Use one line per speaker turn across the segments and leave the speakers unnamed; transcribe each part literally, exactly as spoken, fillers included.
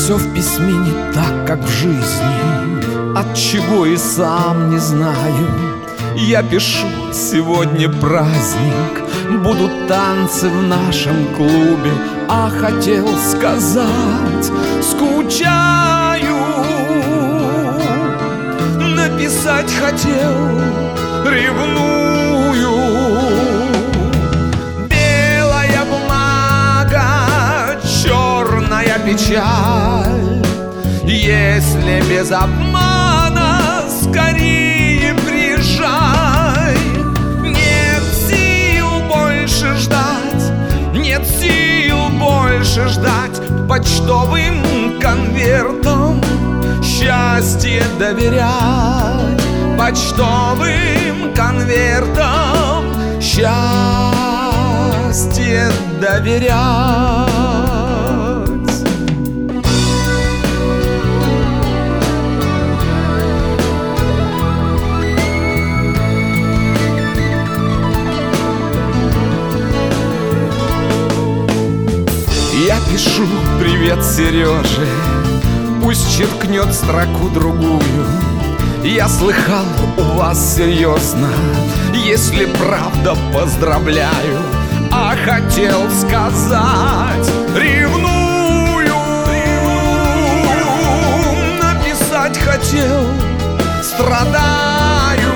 все в письме не так, как в жизни, отчего и сам не знаю. Я пишу: сегодня праздник, будут танцы в нашем клубе. А хотел сказать: скучаю. Написать хотел: ревную. Белая бумага, черная печаль. Если без обмана, скорее приезжай. Нет сил больше ждать, нет сил больше ждать. Почтовым конвертом счастье доверять. Почтовым конвертом счастье доверять. Я пишу: привет, Сереже, пусть черкнет строку другую. Я слыхал, у вас серьезно, если правда, поздравляю. А хотел сказать: ревную. Написать хотел: страдаю.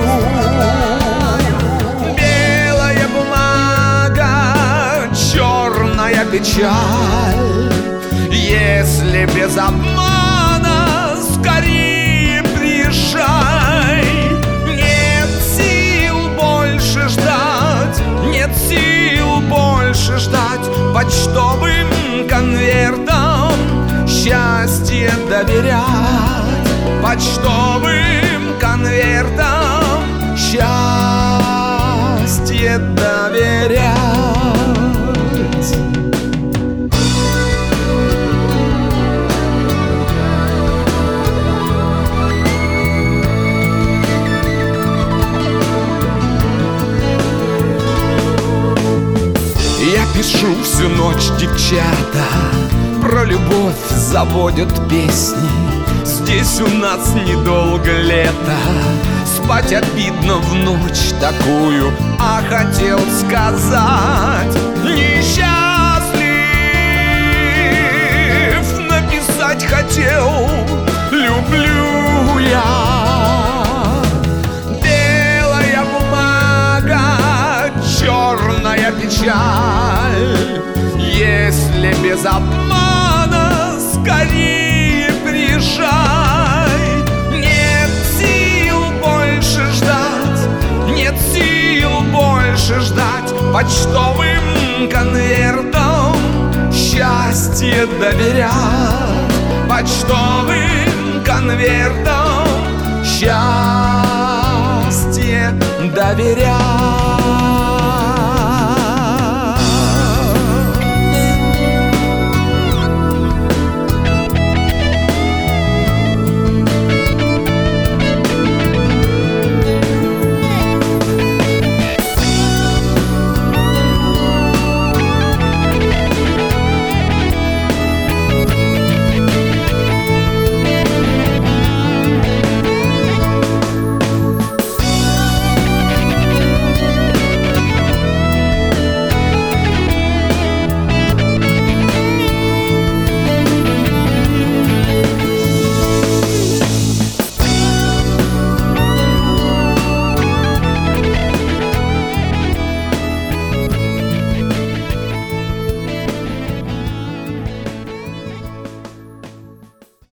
Белая бумага, черная печаль. Если без обмана, скорее приезжай. Нет сил больше ждать, нет сил больше ждать. Почтовым конвертом счастье доверять. Почтовым конвертом счастье доверять. Я пишу всю ночь, девчата, про любовь заводят песни. Здесь у нас недолго лето, спать обидно в ночь такую. А хотел сказать: несчастлив. Написать хотел: люблю я. Белая бумага, черная печаль. Если без обмана, скорее приезжай. Нет сил больше ждать, нет сил больше ждать. Почтовым конвертом счастье доверять. Почтовым конвертом счастье доверять.